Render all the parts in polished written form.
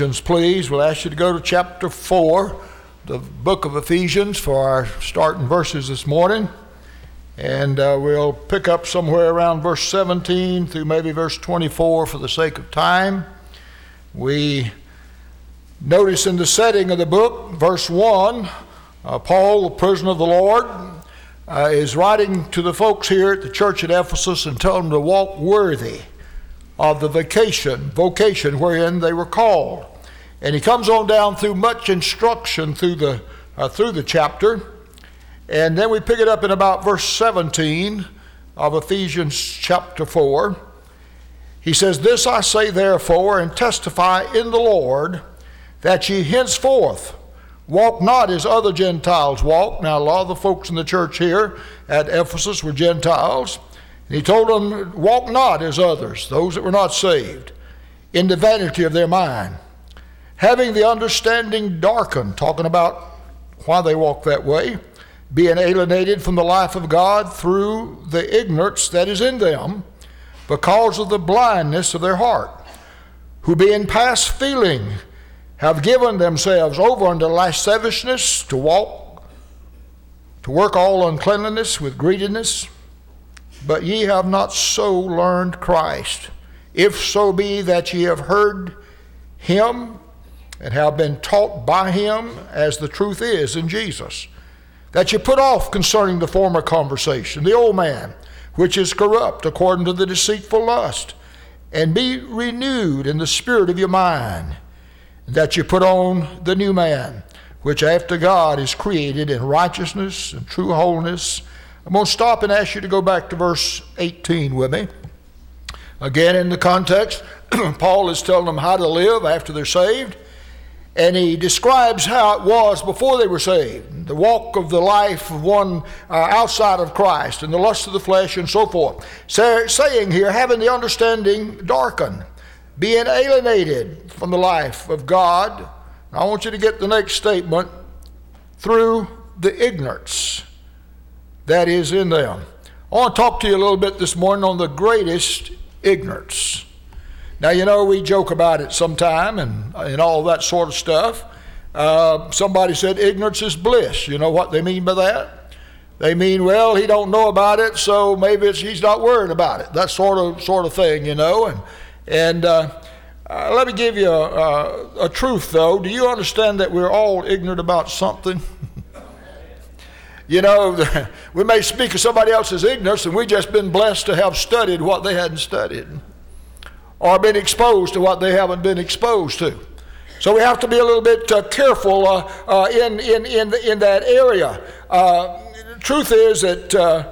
Ephesians, please. We'll ask you to go to chapter 4, the book of Ephesians, for our starting verses this morning. And we'll pick up somewhere around verse 17 through maybe verse 24 for the sake of time. We notice in the setting of the book, verse 1, Paul, the prisoner of the Lord, is writing to the folks here at the church at Ephesus and telling them to walk worthy of the vocation wherein they were called. And he comes on down through much instruction through the chapter. And then we pick it up in about verse 17 of Ephesians chapter 4. He says, "This I say therefore, and testify in the Lord, that ye henceforth walk not as other Gentiles walk." Now, a lot of the folks in the church here at Ephesus were Gentiles. And he told them, walk not as others, those that were not saved, in the vanity of their mind, having the understanding darkened, talking about why they walk that way, being alienated from the life of God through the ignorance that is in them, because of the blindness of their heart, who being past feeling, have given themselves over unto lasciviousness, to work all uncleanness with greediness. But ye have not so learned Christ, if so be that ye have heard him and have been taught by him, as the truth is in Jesus, that ye put off concerning the former conversation the old man, which is corrupt according to the deceitful lust, and be renewed in the spirit of your mind, that ye put on the new man, which after God is created in righteousness and true holiness. I'm going to stop and ask you to go back to verse 18 with me. Again, in the context, Paul is telling them how to live after they're saved, and he describes how it was before they were saved, the walk of the life of one outside of Christ, and the lust of the flesh and so forth. Saying here, having the understanding darkened, being alienated from the life of God. Now, I want you to get the next statement, through the ignorance that is in them. I want to talk to you a little bit this morning on the greatest ignorance. Now, you know, we joke about it sometime and all that sort of stuff. Somebody said ignorance is bliss. You know what they mean by that? They mean, well, he don't know about it, so maybe he's not worried about it. That sort of thing, you know. And let me give you a truth, though. Do you understand that we're all ignorant about something? You know, we may speak of somebody else's ignorance, and we've just been blessed to have studied what they hadn't studied, or been exposed to what they haven't been exposed to. So we have to be a little bit careful in that area. Truth is that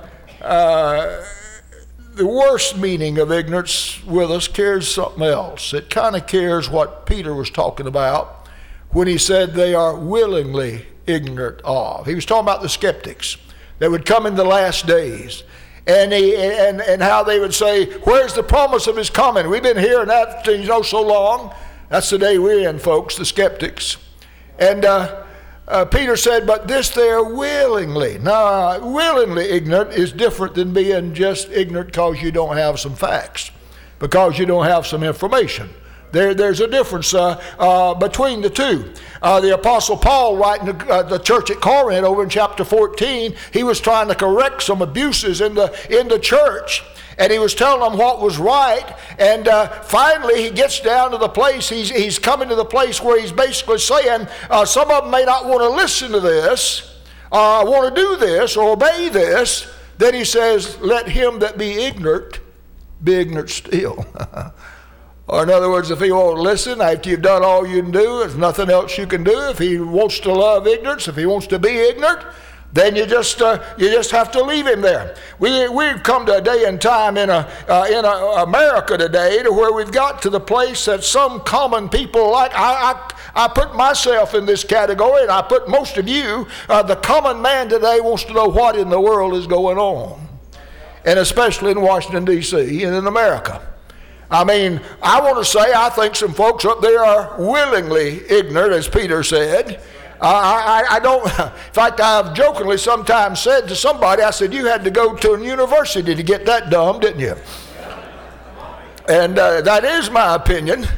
the worst meaning of ignorance with us carries something else. It kind of carries what Peter was talking about when he said they are willingly ignorant of. He was talking about the skeptics that would come in the last days, and how they would say, where's the promise of his coming? We've been hearing that so long. That's the day we're in, folks, the skeptics. And Peter said, but this they're willingly. Now, willingly ignorant is different than being just ignorant because you don't have some facts, because you don't have some information. There's a difference between the two. The Apostle Paul, writing to the church at Corinth over in chapter 14, he was trying to correct some abuses in the church, and he was telling them what was right. And finally, he gets down to the place, he's coming to the place where he's basically saying, some of them may not want to listen to this, want to do this, or obey this. Then he says, let him that be ignorant still. Or in other words, if he won't listen after you've done all you can do, there's nothing else you can do. If he wants to love ignorance, if he wants to be ignorant, then you just have to leave him there. We've come to a day and time in America today to where we've got to the place that some common people, like I put myself in this category, and I put most of you, the common man today wants to know what in the world is going on, and especially in Washington, D.C. and in America. I mean, I want to say I think some folks up there are willingly ignorant, as Peter said. I don't, in fact, I've jokingly sometimes said to somebody, I said, you had to go to a university to get that dumb, didn't you? And that is my opinion.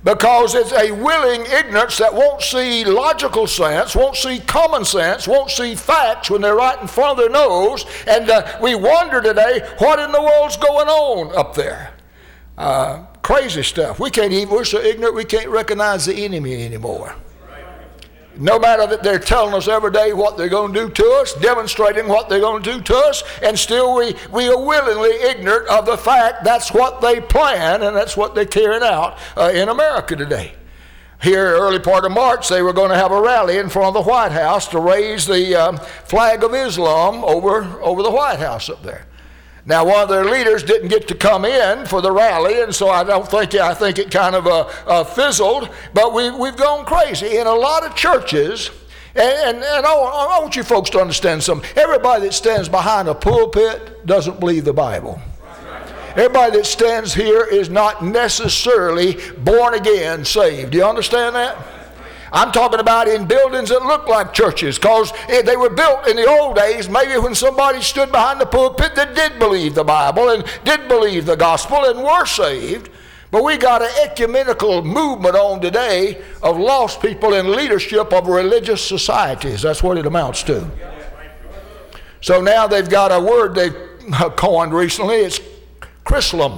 Because it's a willing ignorance that won't see logical sense, won't see common sense, won't see facts when they're right in front of their nose. And we wonder today, what in the world's going on up there? Crazy stuff. We're so ignorant we can't recognize the enemy anymore. No matter that they're telling us every day what they're going to do to us, demonstrating what they're going to do to us, and still we are willingly ignorant of the fact that's what they plan and that's what they're carrying out in America today. Here, early part of March, they were going to have a rally in front of the White House to raise the flag of Islam over the White House up there. Now, one of their leaders didn't get to come in for the rally, and so I think it kind of fizzled, but we've gone crazy. In a lot of churches, and I want you folks to understand something. Everybody that stands behind a pulpit doesn't believe the Bible. Everybody that stands here is not necessarily born again, saved. Do you understand that? I'm talking about in buildings that look like churches, because they were built in the old days, maybe when somebody stood behind the pulpit that did believe the Bible and did believe the gospel and were saved. But we got an ecumenical movement on today of lost people in leadership of religious societies. That's what it amounts to. So now they've got a word they've coined recently. It's Chrislam.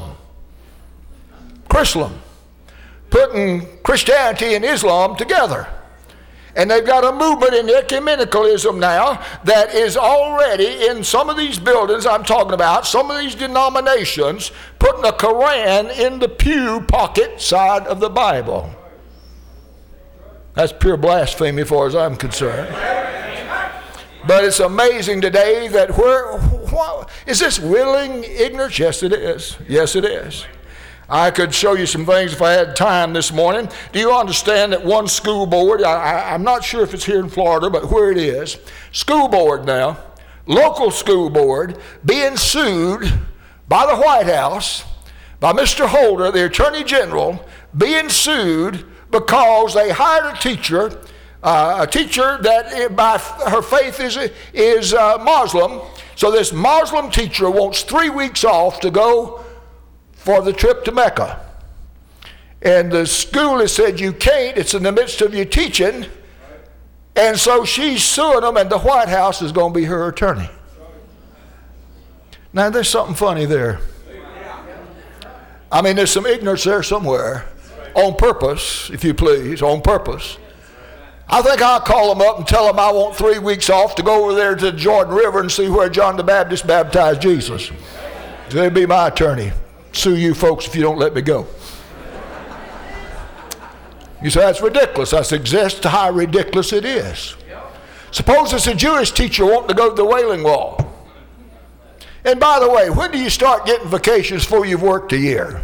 Chrislam. Putting Christianity and Islam together. And they've got a movement in ecumenicalism now that is already in some of these buildings I'm talking about, some of these denominations, putting a Koran in the pew pocket side of the Bible. That's pure blasphemy as far as I'm concerned. But it's amazing today that is this willing ignorance? Yes, it is. Yes, it is. I could show you some things if I had time this morning. Do you understand that one school board, I'm not sure if it's here in Florida, but where it is, school board now, local school board, being sued by the White House, by Mr. Holder, the Attorney General, being sued because they hired a teacher that by her faith is Muslim. So this Muslim teacher wants 3 weeks off to go for the trip to Mecca. And the school has said you can't, it's in the midst of your teaching. And so she's suing them, and the White House is going to be her attorney. Now there's something funny there. I mean, there's some ignorance there somewhere. On purpose, if you please, on purpose. I think I'll call them up and tell them I want 3 weeks off to go over there to the Jordan River and see where John the Baptist baptized Jesus. They'll be my attorney. Sue you folks if you don't let me go. You say, that's ridiculous. I suggest how ridiculous it is. Suppose it's a Jewish teacher wanting to go to the Wailing Wall. And by the way, when do you start getting vacations before you've worked a year?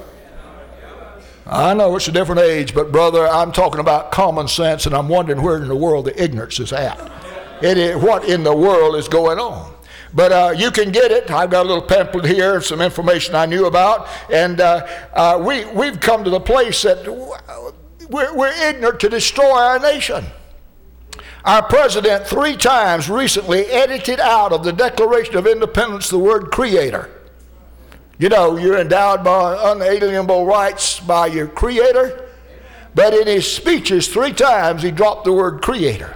I know it's a different age, but brother, I'm talking about common sense, and I'm wondering where in the world the ignorance is at. What in the world is going on? But you can get it. I've got a little pamphlet here, some information I knew about, and we've come to the place that we're ignorant to destroy our nation. Our president 3 times recently edited out of the Declaration of Independence the word creator. You know, you're endowed by unalienable rights by your creator, but in his speeches 3 times he dropped the word creator.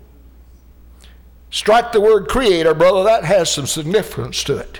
Strike the word creator, brother, that has some significance to it.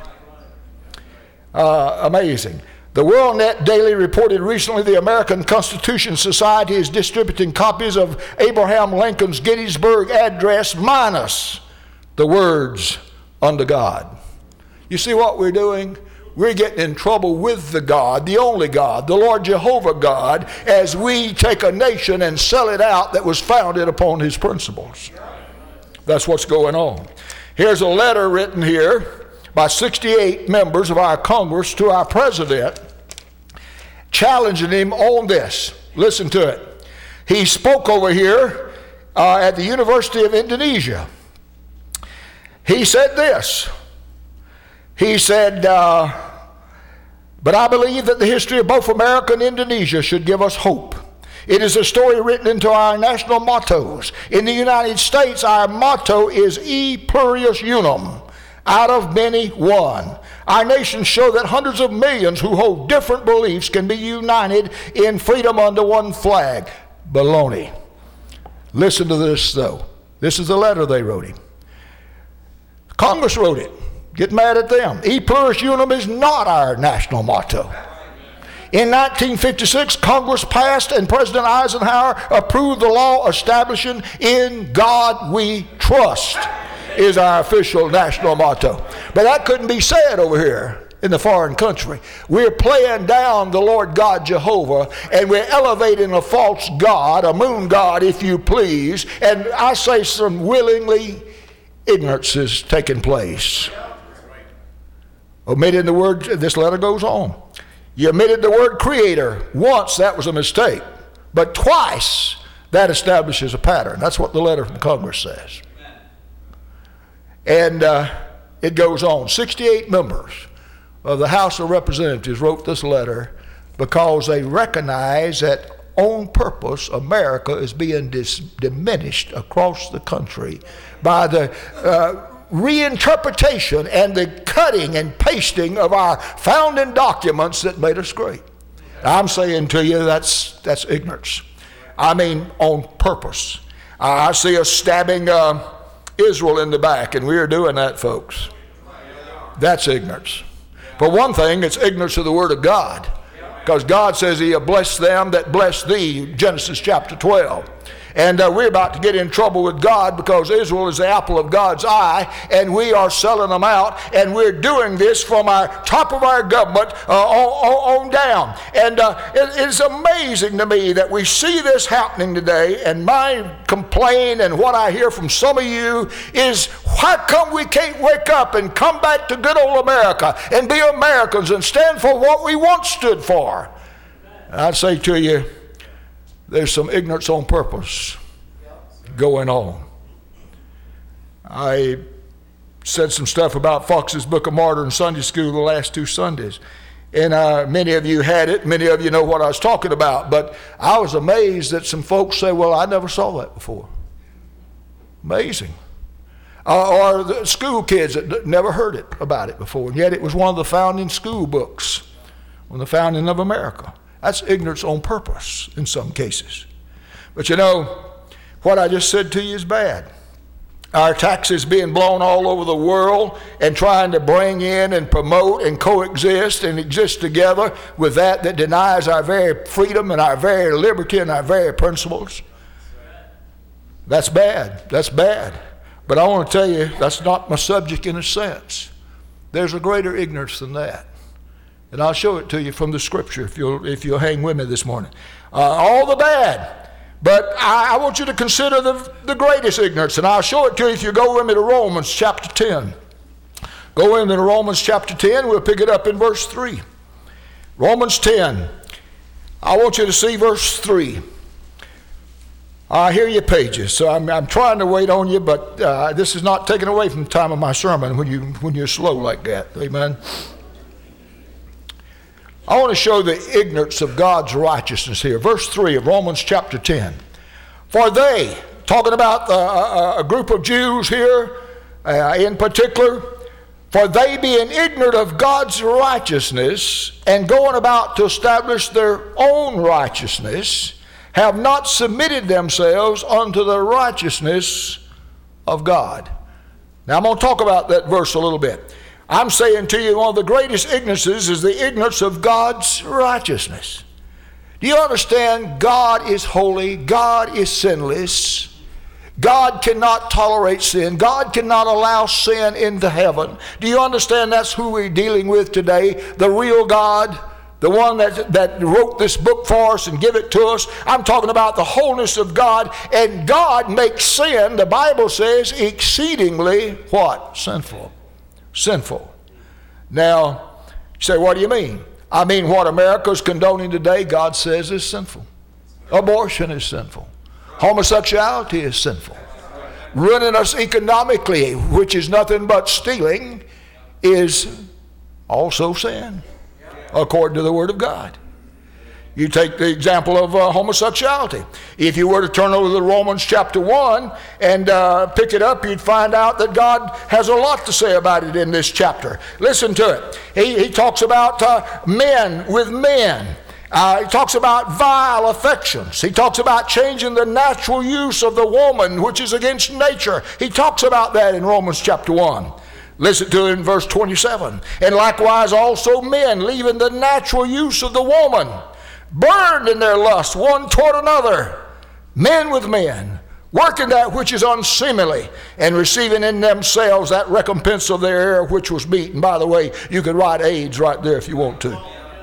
Amazing. The WorldNet Daily reported recently the American Constitution Society is distributing copies of Abraham Lincoln's Gettysburg Address minus the words unto God. You see what we're doing? We're getting in trouble with the God, the only God, the Lord Jehovah God, as we take a nation and sell it out that was founded upon his principles. That's what's going on. Here's a letter written here by 68 members of our Congress to our president, challenging him on this. Listen to it. He spoke over here at the University of Indonesia. He said this. He said, but I believe that the history of both America and Indonesia should give us hope. It is a story written into our national mottos. In the United States, our motto is E Pluribus Unum. out of many one. Our nations show that hundreds of millions who hold different beliefs can be united in freedom under one flag. Baloney. Listen to this, though. This is the letter they wrote him. Congress wrote it. Get mad at them. E pluribus unum is not our national motto. In 1956, Congress passed and President Eisenhower approved the law establishing "In God We Trust" is our official national motto. But that couldn't be said over here in the foreign country. We're playing down the Lord God Jehovah, and we're elevating a false god, a moon god if you please, and I say some willingly ignorance is taking place. Omitting the word, this letter goes on. You omitted the word creator. Once, that was a mistake. But twice, that establishes a pattern. That's what the letter from Congress says. And it goes on. 68 members of the House of Representatives wrote this letter because they recognize that on purpose America is being diminished across the country by the reinterpretation and the cutting and pasting of our founding documents that made us great. I'm saying to you that's ignorance. I mean on purpose. I see us stabbing Israel in the back, and we are doing that, folks. That's ignorance. For one thing, it's ignorance of the Word of God, because God says He'll bless them that bless thee, Genesis chapter 12. And we're about to get in trouble with God because Israel is the apple of God's eye, and we are selling them out, and we're doing this from our top of our government on down. And it's amazing to me that we see this happening today, and my complaint and what I hear from some of you is, how come we can't wake up and come back to good old America and be Americans and stand for what we once stood for? And I'd say to you, there's some ignorance on purpose going on. I said some stuff about Fox's Book of Martyr in Sunday school the last 2 Sundays. And many of you had it. Many of you know what I was talking about. But I was amazed that some folks say, well, I never saw that before. Amazing. Or the school kids that never heard about it before. And yet it was one of the founding school books on the founding of America. That's ignorance on purpose in some cases. But you know, what I just said to you is bad. Our taxes being blown all over the world and trying to bring in and promote and coexist and exist together with that denies our very freedom and our very liberty and our very principles. That's bad. That's bad. But I want to tell you, that's not my subject in a sense. There's a greater ignorance than that. And I'll show it to you from the scripture if you'll hang with me this morning. All the bad. But I want you to consider the greatest ignorance. And I'll show it to you if you go with me to Romans chapter 10. Go with me to Romans chapter 10. We'll pick it up in verse 3. Romans 10. I want you to see verse 3. I hear your pages, so I'm trying to wait on you, but this is not taken away from the time of my sermon when you're slow like that. Amen. I want to show the ignorance of God's righteousness here. Verse 3 of Romans chapter 10. For they, talking about a group of Jews here in particular, for they being ignorant of God's righteousness and going about to establish their own righteousness, have not submitted themselves unto the righteousness of God. Now I'm going to talk about that verse a little bit. I'm saying to you, one of the greatest ignorances is the ignorance of God's righteousness. Do you understand? God is holy. God is sinless. God cannot tolerate sin. God cannot allow sin into heaven. Do you understand that's who we're dealing with today? The real God, the one that wrote this book for us and give it to us. I'm talking about the wholeness of God. And God makes sin, the Bible says, exceedingly what? Sinful. Sinful. Now, you say, what do you mean? I mean what America's condoning today, God says is sinful. Abortion is sinful. Homosexuality is sinful. Ruining us economically, which is nothing but stealing, is also sin, according to the Word of God. You take the example of homosexuality. If you were to turn over to Romans chapter 1 and pick it up, you'd find out that God has a lot to say about it in this chapter. Listen to it. He talks about men with men. He talks about vile affections. He talks about changing the natural use of the woman, which is against nature. He talks about that in Romans chapter 1. Listen to it in verse 27. And likewise also men, leaving the natural use of the woman, burned in their lust one toward another, men with men, working that which is unseemly, and receiving in themselves that recompense of their error which was meet. And by the way, you could write AIDS right there if you want to.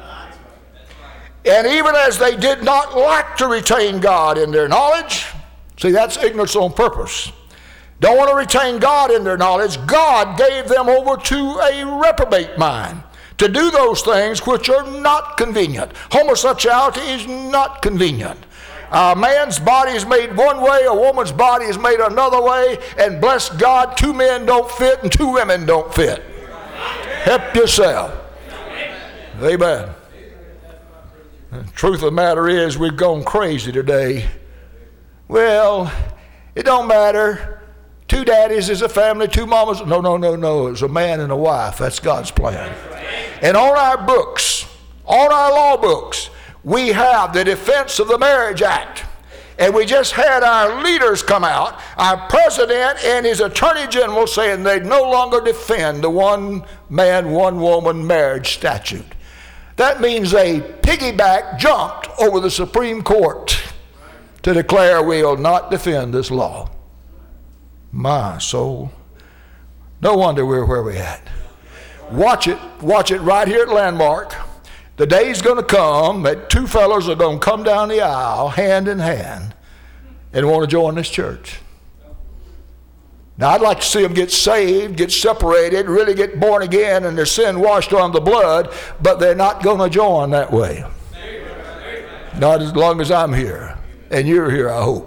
And even as they did not like to retain God in their knowledge, see, that's ignorance on purpose. Don't want to retain God in their knowledge. God gave them over to a reprobate mind to do those things which are not convenient. Homosexuality is not convenient. A man's body is made one way, a woman's body is made another way, and bless God, 2 men don't fit and 2 women don't fit. Help yourself. Amen. The truth of the matter is, we've gone crazy today. Well, it don't matter. 2 daddies is a family, 2 mamas. No. It's a man and a wife. That's God's plan. And on our books, on our law books, we have the Defense of the Marriage Act. And we just had our leaders come out, our president and his attorney general, saying they no longer defend the one man, one woman marriage statute. That means they jumped over the Supreme Court to declare we'll not defend this law. My soul. No wonder we're where we're at. Watch it right here at Landmark. The day's going to come that 2 fellows are going to come down the aisle hand in hand and want to join this church. Now, I'd like to see them get saved, get separated, really get born again, and their sin washed on the blood, but they're not going to join that way. Not as long as I'm here, and you're here, I hope.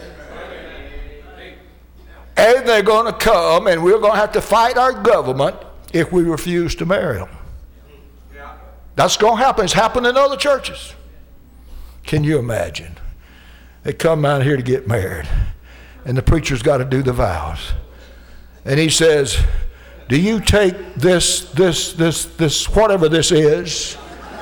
And they're going to come, and we're going to have to fight our government if we refuse to marry them. That's going to happen. It's happened in other churches. Can you imagine? They come out here to get married, and the preacher's got to do the vows. And he says, do you take this, whatever this is,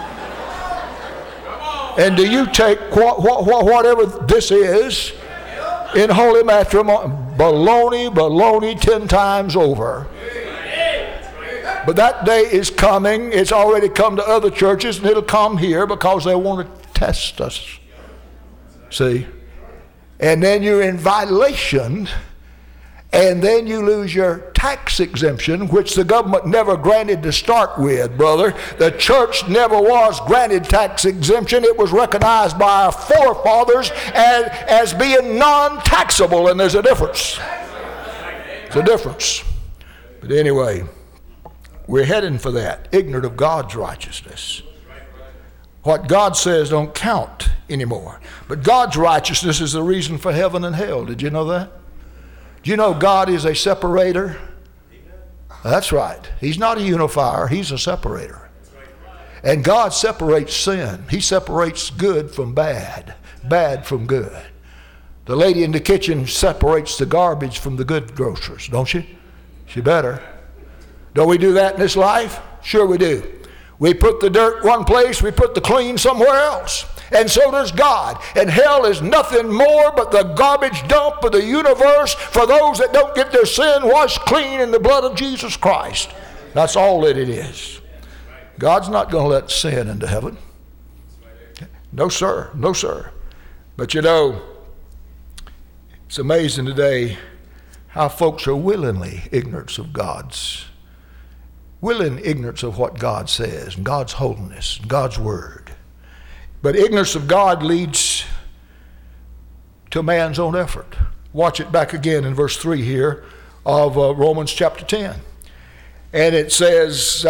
and do you take whatever this is in holy matrimony? Baloney, 10 times over. But that day is coming. It's already come to other churches, and it'll come here because they want to test us. See? And then you're in violation, and then you lose your tax exemption, which the government never granted to start with, brother. The church never was granted tax exemption. It was recognized by our forefathers as being non-taxable, and there's a difference. There's a difference. But anyway, we're heading for that, ignorant of God's righteousness. What God says don't count anymore. But God's righteousness is the reason for heaven and hell. Did you know that? Do you know God is a separator? That's right. He's not a unifier. He's a separator. And God separates sin. He separates good from bad, bad from good. The lady in the kitchen separates the garbage from the good grocers, don't she? She better. Don't we do that in this life? Sure we do. We put the dirt one place, we put the clean somewhere else. And so does God. And hell is nothing more but the garbage dump of the universe for those that don't get their sin washed clean in the blood of Jesus Christ. That's all that it is. God's not going to let sin into heaven. No, sir. No, sir. But you know, it's amazing today how folks are willingly ignorant of willing ignorance of what God says, and God's holiness, and God's word. But ignorance of God leads to man's own effort. Watch it back again in verse 3 here of Romans chapter 10. And it says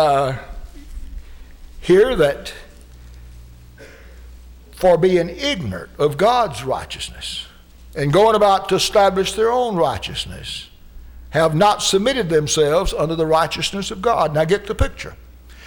here that for being ignorant of God's righteousness and going about to establish their own righteousness, have not submitted themselves under the righteousness of God. Now get the picture.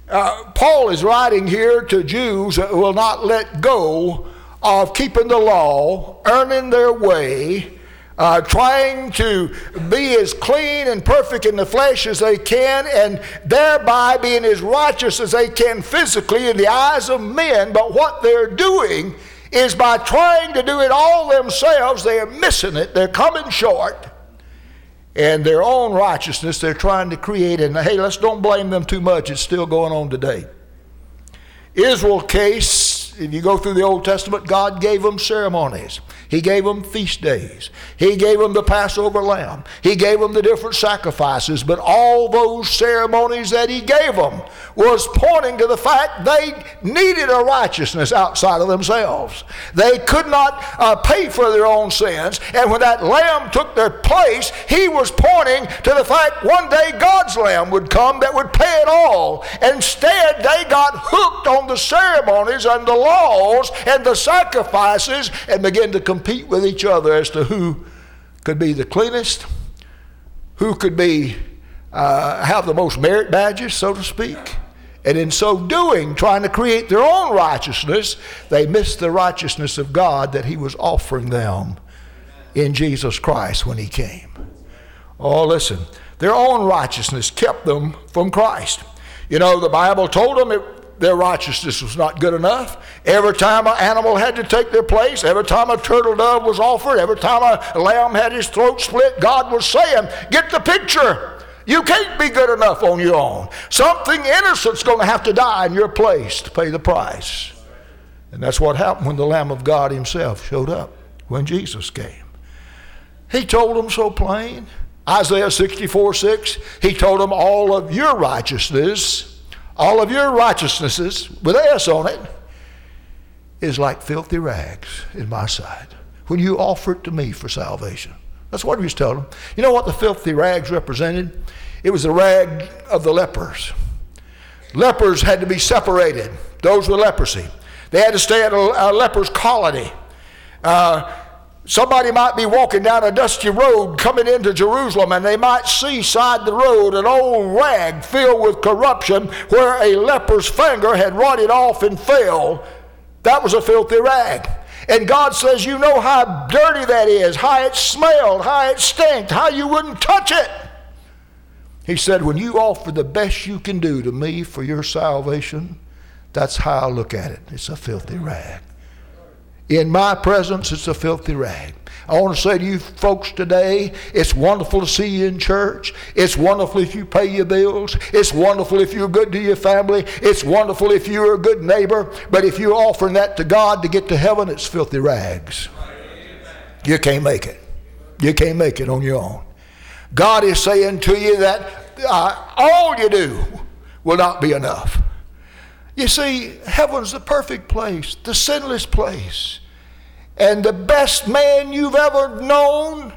Paul is writing here to Jews that will not let go of keeping the law, earning their way, trying to be as clean and perfect in the flesh as they can, and thereby being as righteous as they can physically in the eyes of men. But what they're doing is by trying to do it all themselves, they're missing it. They're coming short. And their own righteousness they're trying to create. And hey, let's don't blame them too much. It's still going on today. Israel's case, if you go through the Old Testament, God gave them ceremonies. He gave them feast days. He gave them the Passover lamb. He gave them the different sacrifices. But all those ceremonies that he gave them was pointing to the fact they needed a righteousness outside of themselves. They could not pay for their own sins. And when that lamb took their place, he was pointing to the fact one day God's lamb would come that would pay it all. Instead, they got hooked on the ceremonies and the laws and the sacrifices and began to compete with each other as to who could be the cleanest, who could be have the most merit badges, so to speak. And in so doing, trying to create their own righteousness, they missed the righteousness of God that he was offering them in Jesus Christ when he came. Oh, listen, their own righteousness kept them from Christ. You know, the Bible told them their righteousness was not good enough. Every time an animal had to take their place, every time a turtle dove was offered, every time a lamb had his throat split, God was saying, get the picture. You can't be good enough on your own. Something innocent's going to have to die in your place to pay the price. And that's what happened when the Lamb of God himself showed up, when Jesus came. He told them so plain. Isaiah 64:6, he told them all of your righteousnesses with an S on it, is like filthy rags in my sight when you offer it to me for salvation. That's what he was telling them. You know what the filthy rags represented? It was the rag of the lepers. Lepers had to be separated, those with leprosy. They had to stay at a leper's colony. Somebody might be walking down a dusty road coming into Jerusalem, and they might see side the road an old rag filled with corruption where a leper's finger had rotted off and fell. That was a filthy rag. And God says, you know how dirty that is, how it smelled, how it stank, how you wouldn't touch it. He said, when you offer the best you can do to me for your salvation, that's how I look at it. It's a filthy rag. In my presence, it's a filthy rag. I want to say to you folks today, it's wonderful to see you in church. It's wonderful if you pay your bills. It's wonderful if you're good to your family. It's wonderful if you're a good neighbor. But if you're offering that to God to get to heaven, it's filthy rags. You can't make it. You can't make it on your own. God is saying to you that all you do will not be enough. You see, heaven's the perfect place, the sinless place. And the best man you've ever known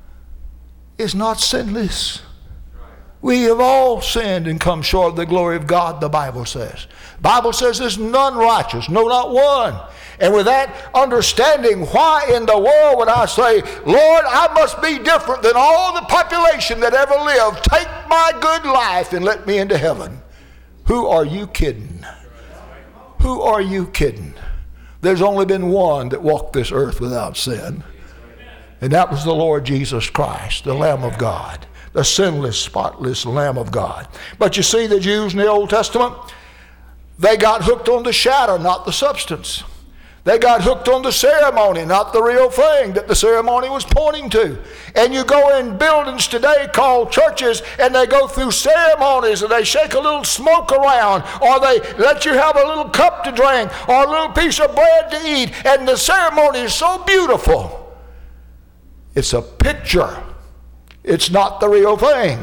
is not sinless. We have all sinned and come short of the glory of God, the Bible says. The Bible says there's none righteous, no, not one. And with that understanding, why in the world would I say, Lord, I must be different than all the population that ever lived. Take my good life and let me into heaven. Who are you kidding? Who are you kidding? There's only been one that walked this earth without sin. And that was the Lord Jesus Christ, the Lamb of God, the sinless, spotless Lamb of God. But you see, the Jews in the Old Testament, they got hooked on the shadow, not the substance. They got hooked on the ceremony, not the real thing that the ceremony was pointing to. And you go in buildings today called churches, and they go through ceremonies, and they shake a little smoke around, or they let you have a little cup to drink, or a little piece of bread to eat, and the ceremony is so beautiful. It's a picture. It's not the real thing.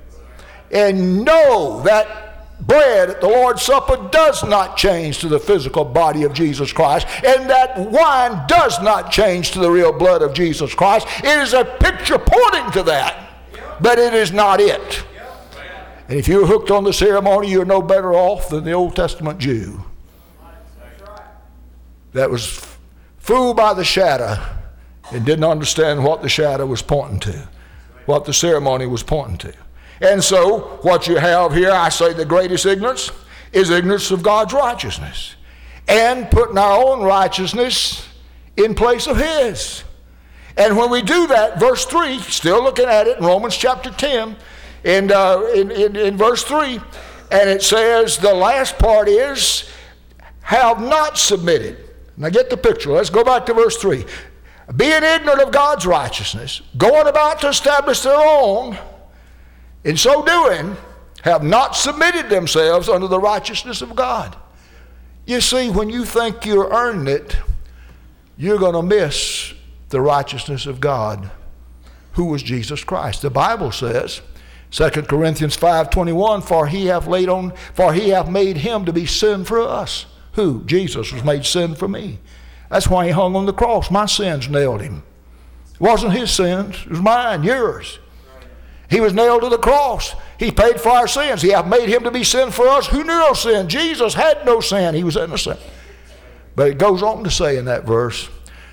And know that bread at the Lord's Supper does not change to the physical body of Jesus Christ, and that wine does not change to the real blood of Jesus Christ. It is a picture pointing to that, but it is not it. And if you're hooked on the ceremony, you're no better off than the Old Testament Jew that was fooled by the shadow and didn't understand what the shadow was pointing to, what the ceremony was pointing to. And so, what you have here, I say the greatest ignorance, is ignorance of God's righteousness and putting our own righteousness in place of His. And when we do that, verse 3, still looking at it in Romans chapter 10, and in verse 3, and it says, the last part is, have not submitted. Now get the picture. Let's go back to verse 3. Being ignorant of God's righteousness, going about to establish their own, in so doing, have not submitted themselves unto the righteousness of God. You see, when you think you're earning it, you're going to miss the righteousness of God, who was Jesus Christ. The Bible says, 2 Corinthians 5:21, for he hath made him to be sin for us. Who? Jesus was made sin for me. That's why he hung on the cross. My sins nailed him. It wasn't his sins, it was mine, yours. He was nailed to the cross. He paid for our sins. He hath made him to be sin for us who knew no sin. Jesus had no sin. He was innocent. But it goes on to say in that verse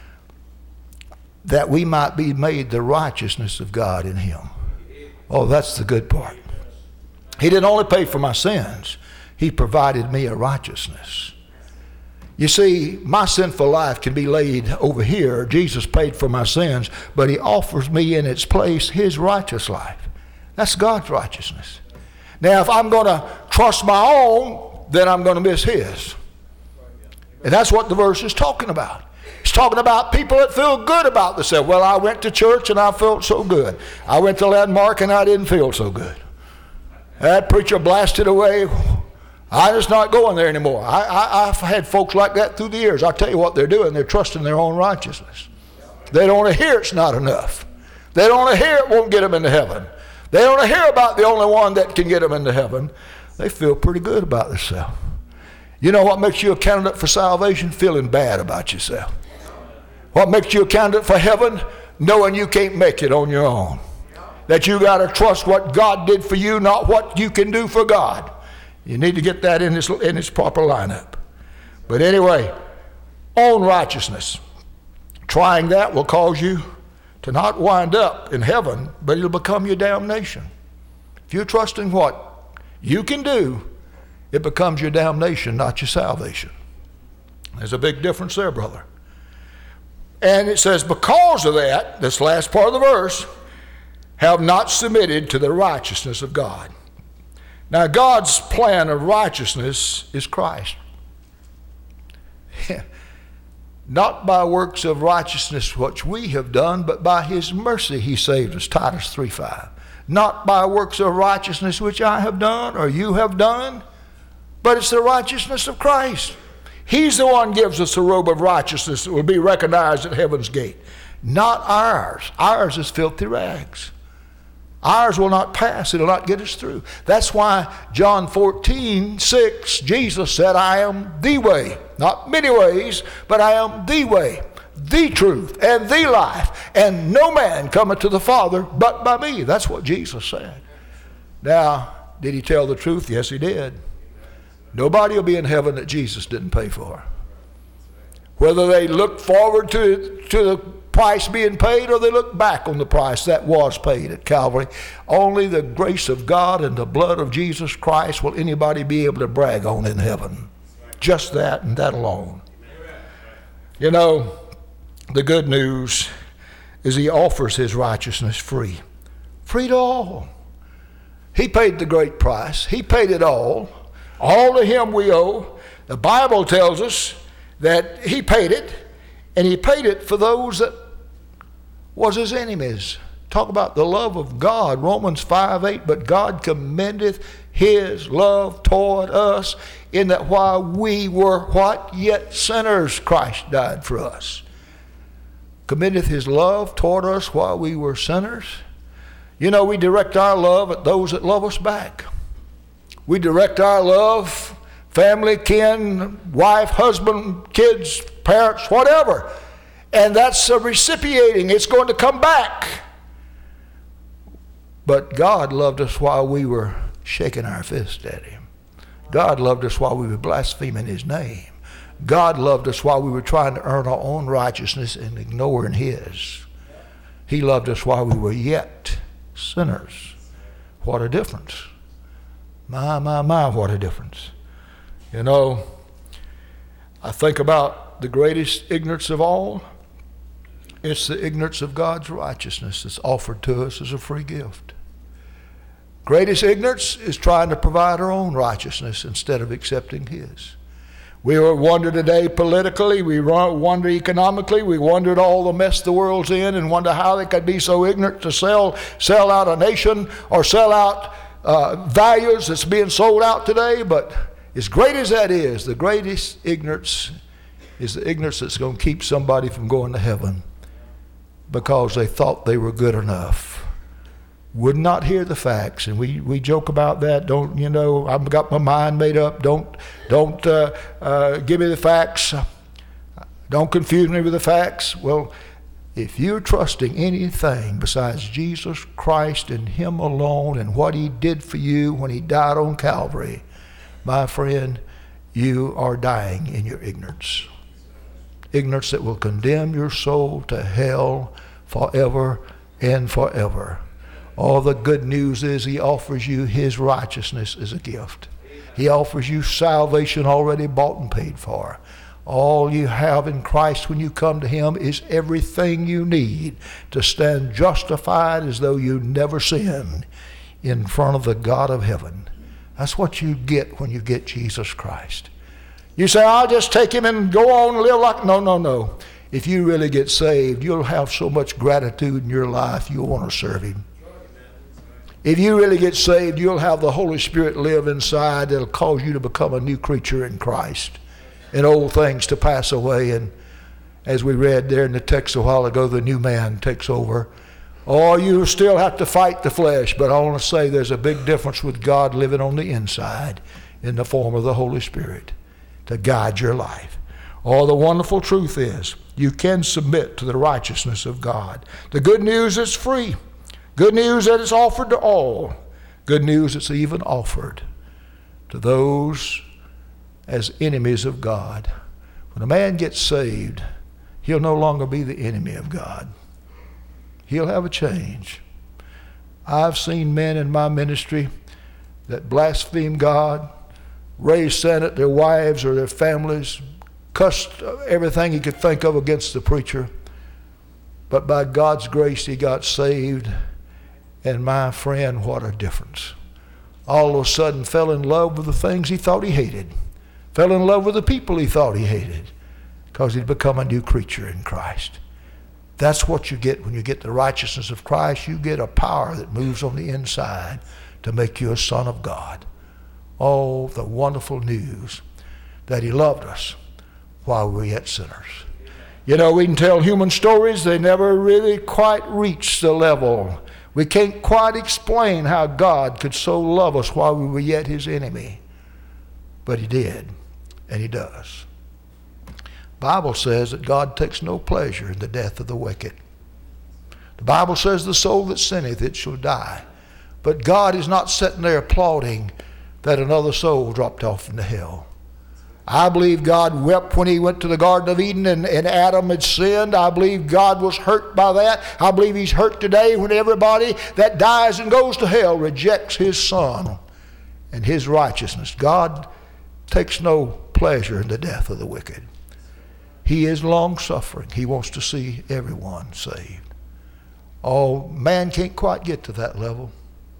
that we might be made the righteousness of God in him. Oh, that's the good part. He didn't only pay for my sins. He provided me a righteousness. You see, my sinful life can be laid over here. Jesus paid for my sins, but he offers me in its place his righteous life. That's God's righteousness. Now, if I'm going to trust my own, then I'm going to miss his. And that's what the verse is talking about. It's talking about people that feel good about themselves. Well, I went to church and I felt so good. I went to Landmark and I didn't feel so good. That preacher blasted away. I'm just not going there anymore. I've had folks like that through the years. I'll tell you what they're doing. They're trusting their own righteousness. They don't want to hear it's not enough. They don't want to hear it won't get them into heaven. They don't want to hear about the only one that can get them into heaven. They feel pretty good about themselves. You know what makes you a candidate for salvation? Feeling bad about yourself. What makes you a candidate for heaven? Knowing you can't make it on your own. That you got to trust what God did for you, not what you can do for God. You need to get that in its proper lineup. But anyway, own righteousness. Trying that will cause you to not wind up in heaven, but it'll become your damnation. If you're trusting what you can do, it becomes your damnation, not your salvation. There's a big difference there, brother. And it says, because of that, this last part of the verse, have not submitted to the righteousness of God. Now, God's plan of righteousness is Christ. Not by works of righteousness which we have done, but by his mercy he saved us, Titus 3:5. Not by works of righteousness which I have done or you have done, but it's the righteousness of Christ. He's the one who gives us a robe of righteousness that will be recognized at heaven's gate. Not ours. Ours is filthy rags. Ours will not pass. It will not get us through. That's why John 14:6, Jesus said, I am the way. Not many ways, but I am the way, the truth, and the life. And no man cometh to the Father but by me. That's what Jesus said. Now, did he tell the truth? Yes, he did. Nobody will be in heaven that Jesus didn't pay for. Whether they look forward to the price being paid or they look back on the price that was paid at Calvary, only the grace of God and the blood of Jesus Christ will anybody be able to brag on in heaven. Just that and that alone. You know, the good news is he offers his righteousness free. Free to all. He paid the great price. He paid it all. All to him we owe. The Bible tells us that he paid it, and he paid it for those that was his enemies. Talk about the love of God. Romans 5:8, but God commendeth his love toward us in that while we were what? Yet sinners, Christ died for us. Commendeth his love toward us while we were sinners. You know, we direct our love at those that love us back. We direct our love, family, kin, wife, husband, kids, parents, whatever. And that's a reciprocating. It's going to come back. But God loved us while we were shaking our fist at him. God loved us while we were blaspheming his name. God loved us while we were trying to earn our own righteousness and ignoring his. He loved us while we were yet sinners. What a difference. My, what a difference. You know, I think about the greatest ignorance of all. It's the ignorance of God's righteousness that's offered to us as a free gift. Greatest ignorance is trying to provide our own righteousness instead of accepting His. We wonder today politically, we wonder economically, we wonder at all the mess the world's in and wonder how they could be so ignorant to sell out a nation or sell out values that's being sold out today. But as great as that is, the greatest ignorance is the ignorance that's going to keep somebody from going to heaven because they thought they were good enough. Would not hear the facts, and we joke about that. Don't, you know, I've got my mind made up. Don't give me the facts. Don't confuse me with the facts. Well, if you're trusting anything besides Jesus Christ and Him alone and what He did for you when He died on Calvary, my friend, you are dying in your ignorance. Ignorance that will condemn your soul to hell forever and forever. All the good news is He offers you His righteousness as a gift. He offers you salvation already bought and paid for. All you have in Christ when you come to Him is everything you need to stand justified as though you never sinned in front of the God of heaven. That's what you get when you get Jesus Christ. You say, I'll just take Him and go on and live like... No. If you really get saved, you'll have so much gratitude in your life, you'll want to serve Him. If you really get saved, you'll have the Holy Spirit live inside that'll cause you to become a new creature in Christ and old things to pass away. And as we read there in the text a while ago, the new man takes over. Oh, you still have to fight the flesh, but I want to say there's a big difference with God living on the inside in the form of the Holy Spirit to guide your life. Oh, the wonderful truth is you can submit to the righteousness of God. The good news is free. Good news that it's offered to all. Good news it's even offered to those as enemies of God. When a man gets saved, he'll no longer be the enemy of God. He'll have a change. I've seen men in my ministry that blaspheme God, raised Senate, their wives or their families, cussed everything he could think of against the preacher. But by God's grace, he got saved. And my friend, what a difference. All of a sudden fell in love with the things he thought he hated. Fell in love with the people he thought he hated because he'd become a new creature in Christ. That's what you get when you get the righteousness of Christ. You get a power that moves on the inside to make you a son of God. Oh, the wonderful news that He loved us while we were yet sinners. You know, we can tell human stories. They never really quite reach the level. We can't quite explain how God could so love us while we were yet His enemy. But He did, and He does. The Bible says that God takes no pleasure in the death of the wicked. The Bible says the soul that sinneth, it shall die. But God is not sitting there applauding that another soul dropped off into hell. I believe God wept when He went to the Garden of Eden and Adam had sinned. I believe God was hurt by that. I believe He's hurt today when everybody that dies and goes to hell rejects His Son and His righteousness. God takes no pleasure in the death of the wicked. He is long-suffering. He wants to see everyone saved. Oh, man can't quite get to that level.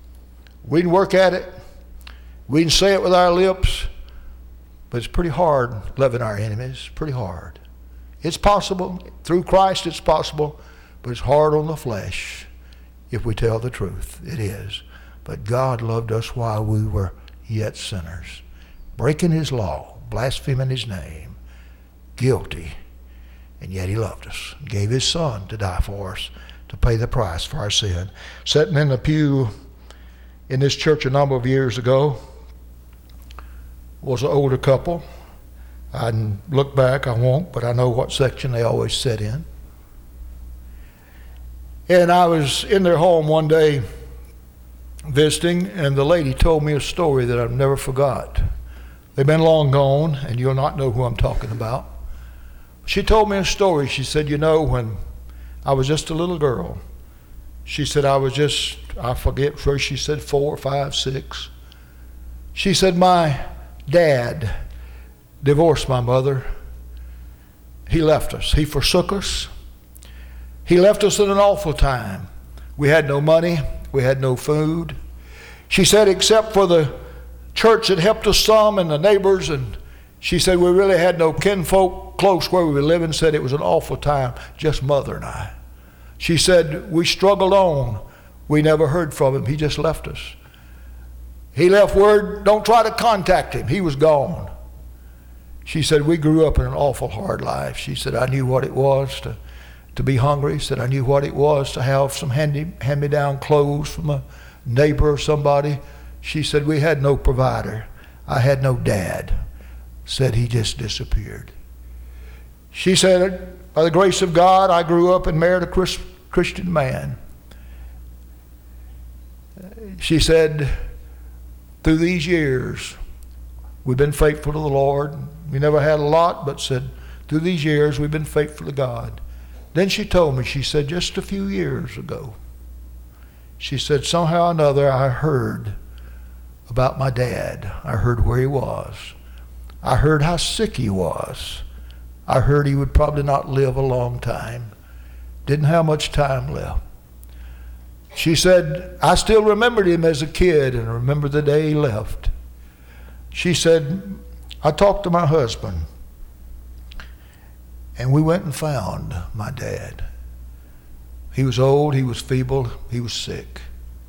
We can work at it. We can say it with our lips. But it's pretty hard loving our enemies, pretty hard. It's possible. Through Christ it's possible, but it's hard on the flesh if we tell the truth. It is. But God loved us while we were yet sinners, breaking His law, blaspheming His name, guilty, and yet He loved us, gave His Son to die for us, to pay the price for our sin. Sitting in the pew in this church a number of years ago, was an older couple. I can look back, I won't, but I know what section they always sit in. And I was in their home one day visiting, and the lady told me a story that I've never forgot. They've been long gone, and you'll not know who I'm talking about. She told me a story. She said, you know, when I was just a little girl, she said I forget, first she said 4, 5, 6. She said, my dad divorced my mother. He left us. He forsook us. He left us at an awful time. We had no money. We had no food. She said, except for the church that helped us some and the neighbors, and she said we really had no kinfolk close where we were living, said it was an awful time, just Mother and I. She said we struggled on. We never heard from him. He just left us. He left word, don't try to contact him. He was gone. She said we grew up in an awful hard life. She said I knew what it was to be hungry. Said I knew what it was to have some hand-me-down clothes from a neighbor or somebody. She said we had no provider. I had no dad. Said he just disappeared. She said, by the grace of God, I grew up and married a Christian man. She said, through these years, we've been faithful to the Lord. We never had a lot, but said, through these years, we've been faithful to God. Then she told me, she said, just a few years ago, she said, somehow or another, I heard about my dad. I heard where he was. I heard how sick he was. I heard he would probably not live a long time. Didn't have much time left. She said, I still remembered him as a kid and remember the day he left. She said, I talked to my husband and we went and found my dad. He was old, he was feeble, he was sick.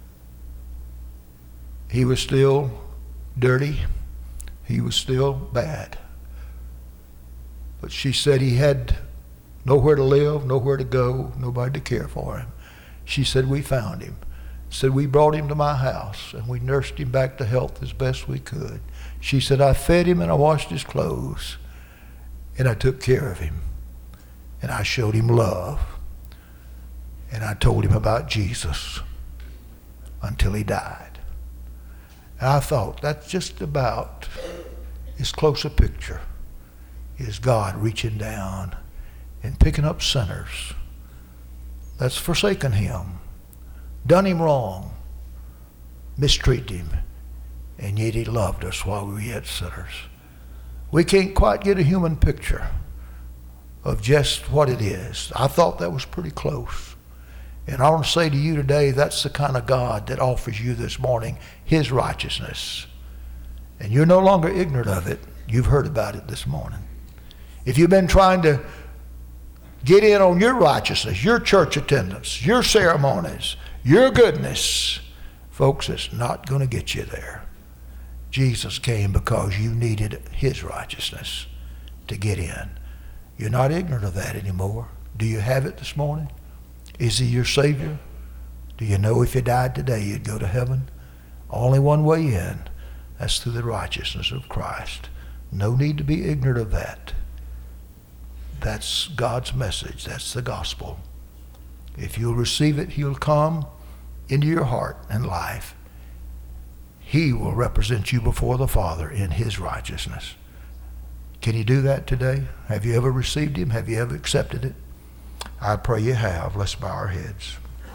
He was still dirty. He was still bad. But she said he had nowhere to live, nowhere to go, nobody to care for him. She said we found him. Said we brought him to my house and we nursed him back to health as best we could. She said I fed him and I washed his clothes and I took care of him and I showed him love and I told him about Jesus until he died. And I thought that's just about as close a picture is God reaching down and picking up sinners that's forsaken him, done him wrong, mistreated him, and yet he loved us while we were yet sinners. We can't quite get a human picture of just what it is. I thought that was pretty close. And I want to say to you today, that's the kind of God that offers you this morning his righteousness. And you're no longer ignorant of it. You've heard about it this morning. If you've been trying to get in on your righteousness, your church attendance, your ceremonies, your goodness, folks, it's not going to get you there. Jesus came because you needed his righteousness to get in. You're not ignorant of that anymore. Do you have it this morning? Is he your Savior? Do you know if you died today you'd go to heaven? Only one way in. That's through the righteousness of Christ. No need to be ignorant of that. That's God's message. That's the gospel. If you'll receive it, he'll come into your heart and life. He will represent you before the Father in his righteousness. Can you do that today? Have you ever received him? Have you ever accepted it? I pray you have. Let's bow our heads.